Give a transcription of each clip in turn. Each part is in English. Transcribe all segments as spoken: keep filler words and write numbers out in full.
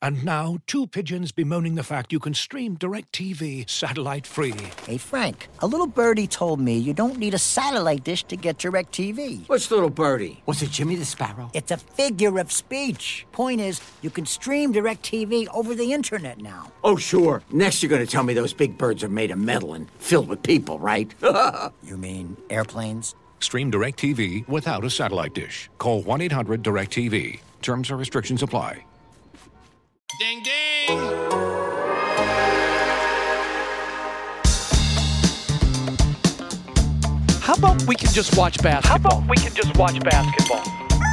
And now, two pigeons bemoaning the fact you can stream DirecTV satellite-free. Hey, Frank, a little birdie told me you don't need a satellite dish to get DirecTV. What's little birdie? Was it Jimmy the Sparrow? It's a figure of speech. Point is, you can stream DirecTV over the internet now. Oh, sure. Next you're going to tell me those big birds are made of metal and filled with people, right? You mean airplanes? Stream DirecTV without a satellite dish. Call one eight hundred direct T V. Terms and restrictions apply. Ding, ding! How about we can just watch basketball? How about we can just watch basketball?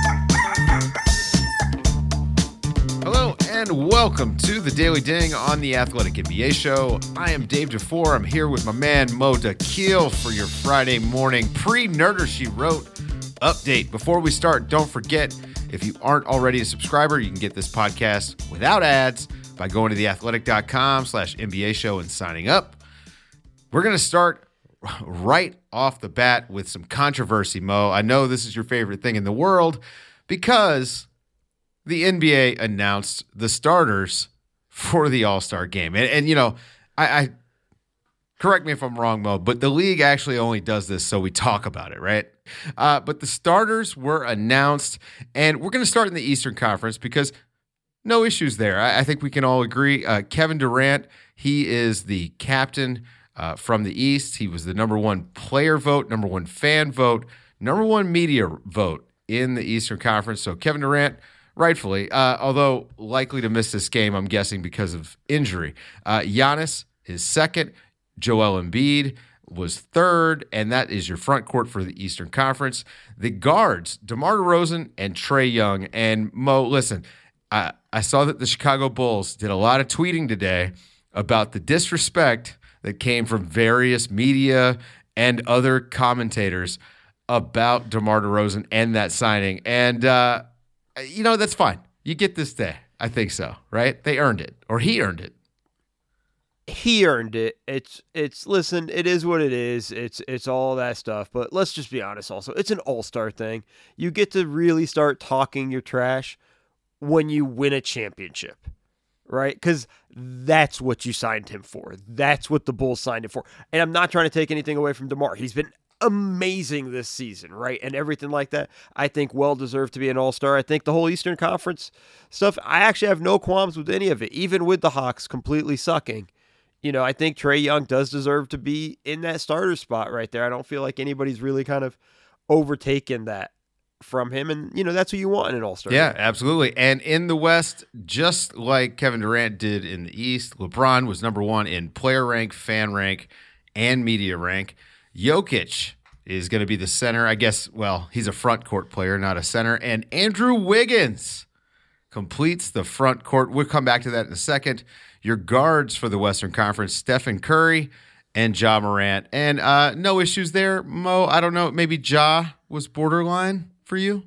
Hello and welcome to the Daily Ding on the Athletic N B A Show. I am Dave DeFore. I'm here with my man Mo Dakhil for your Friday morning pre-Nerder She Wrote update. Before we start, don't forget, if you aren't already a subscriber, you can get this podcast without ads by going to theathletic.com slash NBA show and signing up. We're going to start right off the bat with some controversy, Mo. I know this is your favorite thing in the world because the N B A announced the starters for the All-Star game. And, and you know, I, I correct me if I'm wrong, Mo, but the league actually only does this so we talk about it, right? Uh, but the starters were announced, and we're going to start in the Eastern Conference because no issues there. I, I think we can all agree. Uh, Kevin Durant, he is the captain uh, from the East. He was the number one player vote, number one fan vote, number one media vote in the Eastern Conference. So Kevin Durant, rightfully, uh, although likely to miss this game, I'm guessing because of injury. Uh, Giannis is second. Joel Embiid was third, and that is your front court for the Eastern Conference. The guards, DeMar DeRozan and Trae Young. And Mo, listen, I, I saw that the Chicago Bulls did a lot of tweeting today about the disrespect that came from various media and other commentators about DeMar DeRozan and that signing. And, uh, you know, that's fine. You get this day. I think so, right? They earned it, or he earned it. He earned it. It's it's listen, it is what it is. It's it's all that stuff. But let's just be honest also. It's an all-star thing. You get to really start talking your trash when you win a championship. Right? Because that's what you signed him for. That's what the Bulls signed him for. And I'm not trying to take anything away from DeMar. He's been amazing this season, right? And everything like that. I think well deserved to be an all-star. I think the whole Eastern Conference stuff, I actually have no qualms with any of it, even with the Hawks completely sucking. You know, I think Trae Young does deserve to be in that starter spot right there. I don't feel like anybody's really kind of overtaken that from him. And, you know, that's what you want in an all-star. Yeah, absolutely. And in the West, just like Kevin Durant did in the East, LeBron was number one in player rank, fan rank, and media rank. Jokic is going to be the center. I guess, well, he's a front court player, not a center. And Andrew Wiggins completes the front court. We'll come back to that in a second. Your guards for the Western Conference, Stephen Curry and Ja Morant. And uh, no issues there, Mo. I don't know. Maybe Ja was borderline for you?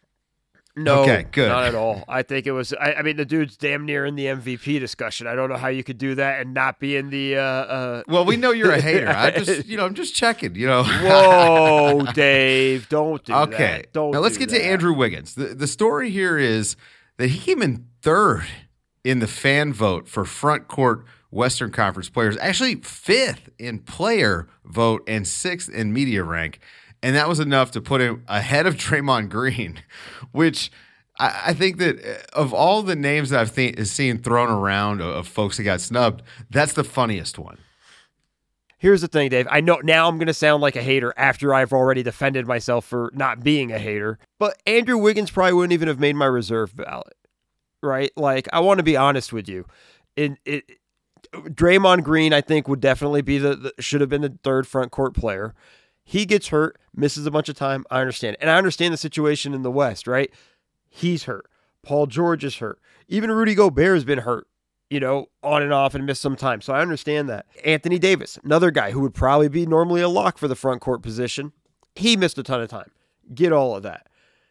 No, okay, good. Not at all. I think it was, I, I mean, the dude's damn near in the M V P discussion. I don't know how you could do that and not be in the... Uh, uh... Well, we know you're a hater. I just, you know, I'm just checking, you know. Whoa, Dave, don't do okay. that. Okay. Don't now let's do get that. to Andrew Wiggins. The, the story here is that he came in third in the fan vote for front court Western Conference players, actually fifth in player vote and sixth in media rank. And that was enough to put him ahead of Draymond Green, which I, I think that of all the names that I've th- seen thrown around of, of folks that got snubbed, that's the funniest one. Here's the thing, Dave. I know now I'm going to sound like a hater after I've already defended myself for not being a hater, but Andrew Wiggins probably wouldn't even have made my reserve ballot. Right? Like, I want to be honest with you. In it, Draymond Green, I think, would definitely be the, the should have been the third front court player. He gets hurt, misses a bunch of time. I understand. And I understand the situation in the West, right? He's hurt. Paul George is hurt. Even Rudy Gobert has been hurt, you know, on and off and missed some time. So I understand that. Anthony Davis, another guy who would probably be normally a lock for the front court position. He missed a ton of time. Get all of that.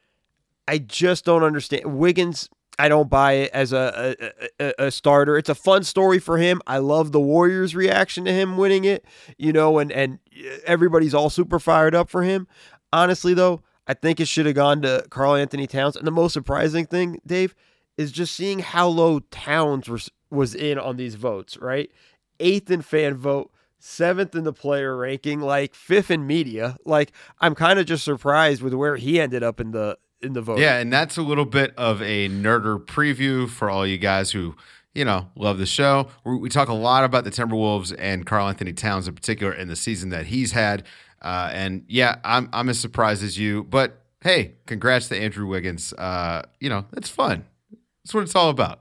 I just don't understand. Wiggins, I don't buy it as a, a, a, a starter. It's a fun story for him. I love the Warriors' reaction to him winning it, you know, and, and everybody's all super fired up for him. Honestly, though, I think it should have gone to Karl Anthony Towns. And the most surprising thing, Dave, is just seeing how low Towns was, was in on these votes, right? Eighth in fan vote, seventh in the player ranking, like fifth in media. Like, I'm kind of just surprised with where he ended up in the in the vote. Yeah, and that's a little bit of a nerder preview for all you guys who, you know, love the show. We, we talk a lot about the Timberwolves and Karl Anthony Towns in particular in the season that he's had. Uh, and yeah, I'm I'm as surprised as you. But hey, congrats to Andrew Wiggins. Uh, you know, it's fun. That's what it's all about.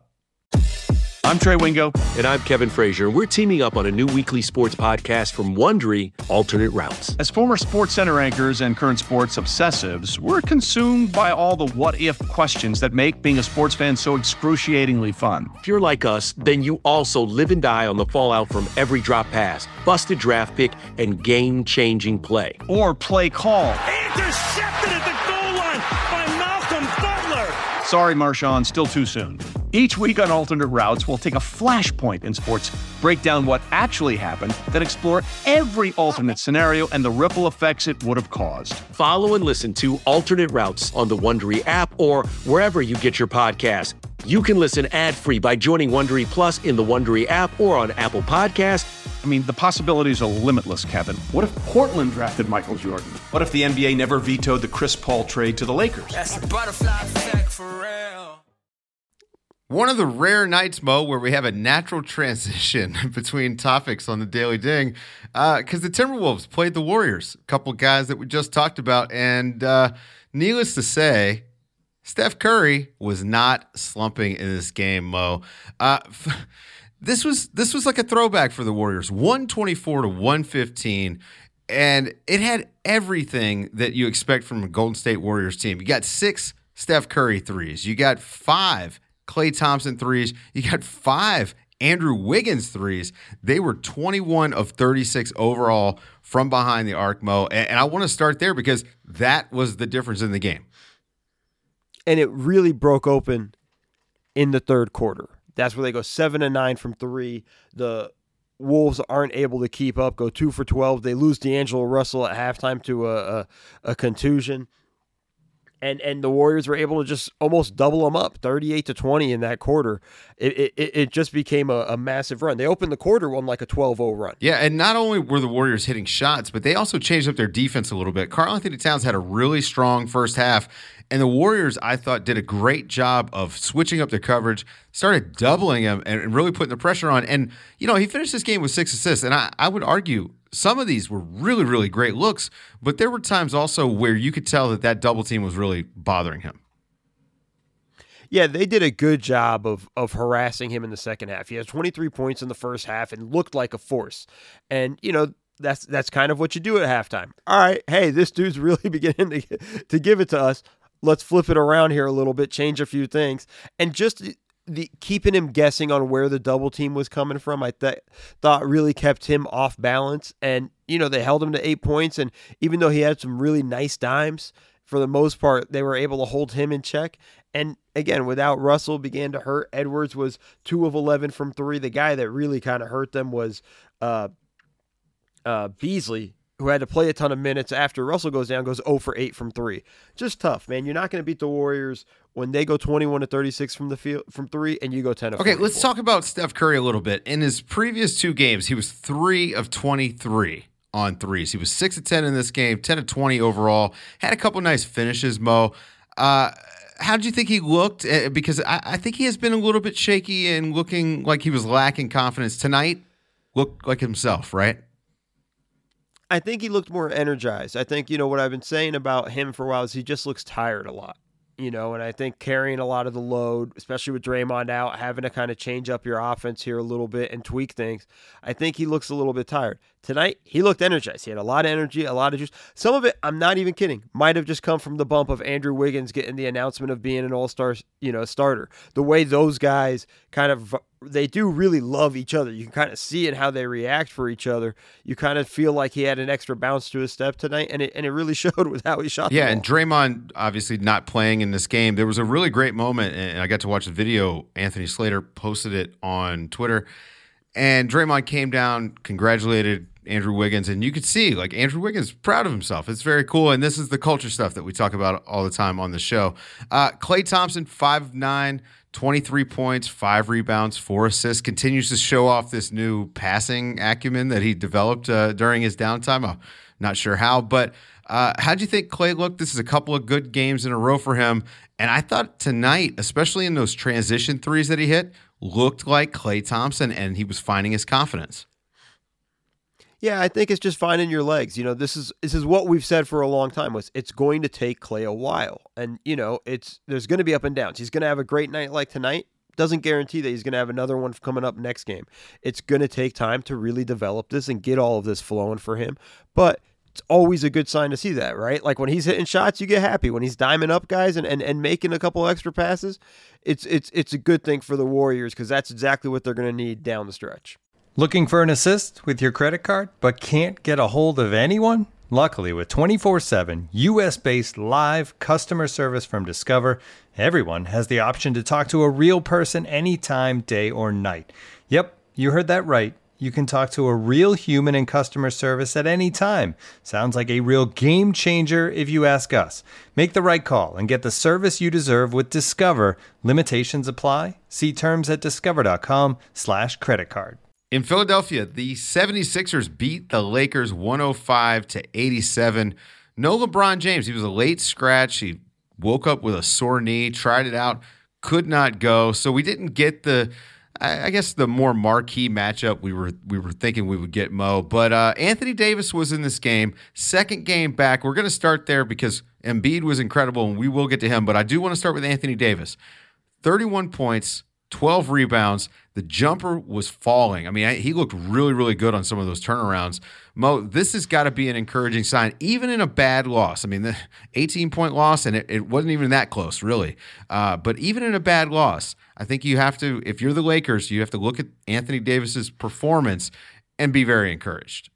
I'm Trey Wingo. And I'm Kevin Frazier. We're teaming up on a new weekly sports podcast from Wondery, Alternate Routes. As former Sports Center anchors and current sports obsessives, we're consumed by all the what-if questions that make being a sports fan so excruciatingly fun. If you're like us, then you also live and die on the fallout from every drop pass, busted draft pick, and game-changing play. Or play call. Intercepted at the goal line by Malcolm Butler. Sorry, Marshawn, still too soon. Each week on Alternate Routes, we'll take a flashpoint in sports, break down what actually happened, then explore every alternate scenario and the ripple effects it would have caused. Follow and listen to Alternate Routes on the Wondery app or wherever you get your podcasts. You can listen ad-free by joining Wondery Plus in the Wondery app or on Apple Podcasts. I mean, the possibilities are limitless, Kevin. What if Portland drafted Michael Jordan? What if the N B A never vetoed the Chris Paul trade to the Lakers? That's a butterfly effect for real. One of the rare nights, Mo, where we have a natural transition between topics on the Daily Ding, because uh, the Timberwolves played the Warriors, a couple guys that we just talked about, and uh, needless to say, Steph Curry was not slumping in this game, Mo. Uh, f- this was this was like a throwback for the Warriors, one twenty-four to one fifteen, and it had everything that you expect from a Golden State Warriors team. You got six Steph Curry threes. You got five Klay Thompson threes. You got five Andrew Wiggins threes. They were twenty-one of thirty-six overall from behind the arc, Mo. And, and I want to start there because that was the difference in the game. And it really broke open in the third quarter. That's where they go seven and nine from three. The Wolves aren't able to keep up, go two for twelve. They lose D'Angelo Russell at halftime to a, a, a contusion. And and the Warriors were able to just almost double them up, thirty-eight to twenty in that quarter. It it, it just became a, a massive run. They opened the quarter one like a twelve oh run. Yeah, and not only were the Warriors hitting shots, but they also changed up their defense a little bit. Karl Anthony Towns had a really strong first half, and the Warriors, I thought, did a great job of switching up their coverage, started doubling him, and really putting the pressure on. And, you know, he finished this game with six assists, and I, I would argue some of these were really, really great looks, but there were times also where you could tell that that double team was really bothering him. Yeah, they did a good job of of harassing him in the second half. He had twenty-three points in the first half and looked like a force. And, you know, that's that's kind of what you do at halftime. All right, hey, this dude's really beginning to, to give it to us. Let's flip it around here a little bit, change a few things. And just the keeping him guessing on where the double team was coming from, I th- thought really kept him off balance. And, you know, they held him to eight points. And even though he had some really nice dimes, for the most part, they were able to hold him in check. And again, without Russell began to hurt, Edwards was two of eleven from three. The guy that really kind of hurt them was uh, uh, Beasley, who had to play a ton of minutes after Russell goes down, goes oh for eight from three. Just tough, man. You're not going to beat the Warriors when they go twenty-one to thirty-six from the field from three, and you go ten of Okay, let's talk about Steph Curry a little bit. In his previous two games, he was three of twenty-three on threes. He was six of ten in this game, ten of twenty overall. Had a couple nice finishes, Mo. Uh, how did you think he looked? Uh, because I, I think he has been a little bit shaky and looking like he was lacking confidence. Tonight, looked like himself, right? I think he looked more energized. I think, you know, what I've been saying about him for a while is he just looks tired a lot, you know, and I think carrying a lot of the load, especially with Draymond out, having to kind of change up your offense here a little bit and tweak things, I think he looks a little bit tired. Tonight, he looked energized. He had a lot of energy, a lot of juice. Some of it, I'm not even kidding, might have just come from the bump of Andrew Wiggins getting the announcement of being an all-star, you know, starter. The way those guys kind of, they do really love each other. You can kind of see it how they react for each other. You kind of feel like he had an extra bounce to his step tonight, and it and it really showed with how he shot the Yeah, ball. and Draymond obviously not playing in this game. There was a really great moment, and I got to watch the video. Anthony Slater posted it on Twitter, and Draymond came down, congratulated Andrew Wiggins, and you could see, like, Andrew Wiggins proud of himself. It's very cool, and this is the culture stuff that we talk about all the time on the show. Uh, Klay Thompson, five of nine, twenty-three points, five rebounds, four assists, continues to show off this new passing acumen that he developed uh, during his downtime. I'm not sure how, but uh, how do you think Klay looked? This is a couple of good games in a row for him. And I thought tonight, especially in those transition threes that he hit, looked like Klay Thompson, and he was finding his confidence. Yeah, I think it's just finding your legs. You know, this is this is what we've said for a long time, was it's going to take Klay a while. And, you know, it's there's going to be up and downs. He's going to have a great night like tonight. Doesn't guarantee that he's going to have another one coming up next game. It's going to take time to really develop this and get all of this flowing for him. But it's always a good sign to see that, right? Like when he's hitting shots, you get happy. When he's diming up guys and, and, and making a couple extra passes, it's it's it's a good thing for the Warriors because that's exactly what they're going to need down the stretch. Looking for an assist with your credit card but can't get a hold of anyone? Luckily, with twenty-four seven U S-based live customer service from Discover, everyone has the option to talk to a real person anytime, day or night. Yep, you heard that right. You can talk to a real human in customer service at any time. Sounds like a real game changer if you ask us. Make the right call and get the service you deserve with Discover. Limitations apply. See terms at discover.com slash credit card. In Philadelphia, the seventy-sixers beat the Lakers one oh five to eighty-seven. No LeBron James. He was a late scratch. He woke up with a sore knee, tried it out, could not go. So we didn't get the, I guess, the more marquee matchup we were we were thinking we would get, Mo. But uh, Anthony Davis was in this game. Second game back. We're going to start there because Embiid was incredible, and we will get to him. But I do want to start with Anthony Davis. thirty-one points, twelve rebounds. The jumper was falling. I mean, I, he looked really, really good on some of those turnarounds. Mo, this has got to be an encouraging sign, even in a bad loss. I mean, the eighteen-point loss, and it, it wasn't even that close, really. Uh, but even in a bad loss, I think you have to, if you're the Lakers, you have to look at Anthony Davis's performance and be very encouraged.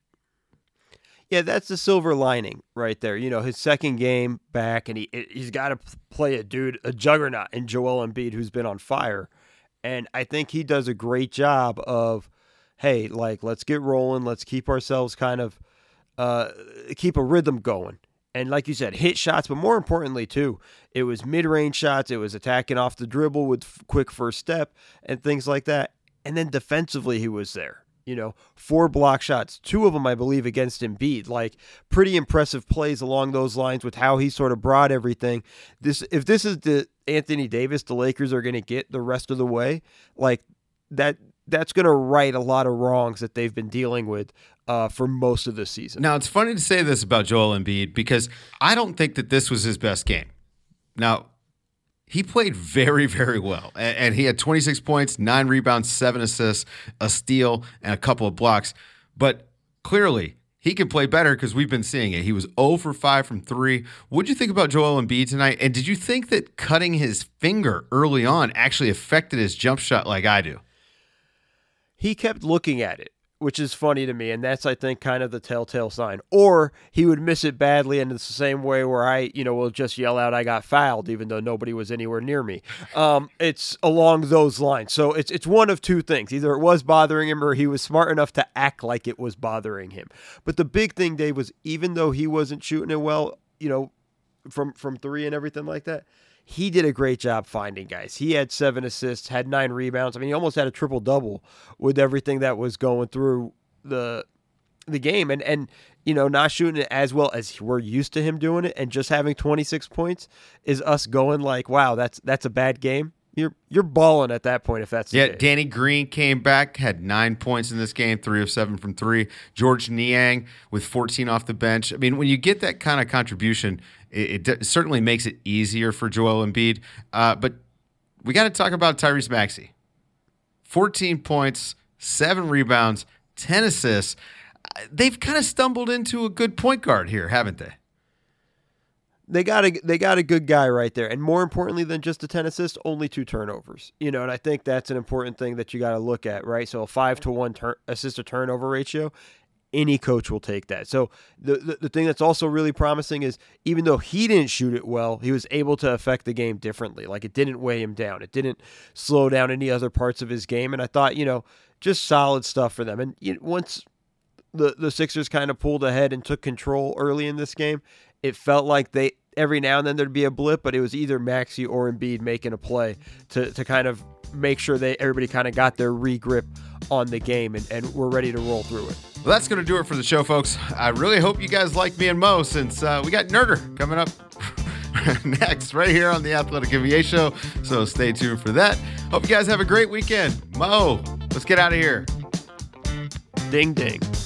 Yeah, that's the silver lining right there. You know, his second game back, and he, he's got to play a dude, a juggernaut in Joel Embiid, who's been on fire. And I think he does a great job of, hey, like, let's get rolling. Let's keep ourselves kind of, uh, keep a rhythm going. And like you said, hit shots, but more importantly, too, it was mid-range shots. It was attacking off the dribble with f- quick first step and things like that. And then defensively, he was there. You know, four block shots, two of them, I believe, against Embiid. Like, pretty impressive plays along those lines with how he sort of brought everything. This, if this is the Anthony Davis the Lakers are going to get the rest of the way, like that, that's going to right a lot of wrongs that they've been dealing with uh, for most of the season. Now, it's funny to say this about Joel Embiid because I don't think that this was his best game. Now, he played very, very well, and he had twenty-six points, nine rebounds, seven assists, a steal, and a couple of blocks. But clearly, he can play better because we've been seeing it. He was zero for five from three. What did you think about Joel Embiid tonight? And did you think that cutting his finger early on actually affected his jump shot like I do? He kept looking at it, which is funny to me, and that's, I think, kind of the telltale sign. Or he would miss it badly, and it's the same way where I, you know, will just yell out, I got fouled, even though nobody was anywhere near me. Um, it's along those lines. So it's it's one of two things. Either it was bothering him or he was smart enough to act like it was bothering him. But the big thing, Dave, was even though he wasn't shooting it well, you know, from, from three and everything like that, he did a great job finding guys. He had seven assists, had nine rebounds. I mean, he almost had a triple-double with everything that was going through the the game. And, and you know, not shooting it as well as we're used to him doing it and just having twenty-six points is us going like, wow, that's that's a bad game. You're you're balling at that point if that's the yeah. case. Danny Green came back, had nine points in this game, three of seven from three. George Niang with fourteen off the bench. I mean, when you get that kind of contribution, it, it certainly makes it easier for Joel Embiid. Uh, but we got to talk about Tyrese Maxey. fourteen points, seven rebounds, ten assists. They've kind of stumbled into a good point guard here, haven't they? They got a they got a good guy right there, and more importantly than just the ten assists, only two turnovers. You know, and I think that's an important thing that you got to look at, right? So a five to one tur- assist to turnover ratio, any coach will take that. So the, the the thing that's also really promising is even though he didn't shoot it well, he was able to affect the game differently. Like it didn't weigh him down, it didn't slow down any other parts of his game, and I thought, you know, just solid stuff for them. And you know, once the the Sixers kind of pulled ahead and took control early in this game, it felt like they every now and then there'd be a blip, but it was either Maxey or Embiid making a play to, to kind of make sure that everybody kind of got their re-grip on the game and, and we're ready to roll through it. Well, that's going to do it for the show, folks. I really hope you guys like me and Mo, since uh, we got Nerder coming up next right here on the Athletic N B A show. So stay tuned for that. Hope you guys have a great weekend. Mo, let's get out of here. Ding, ding.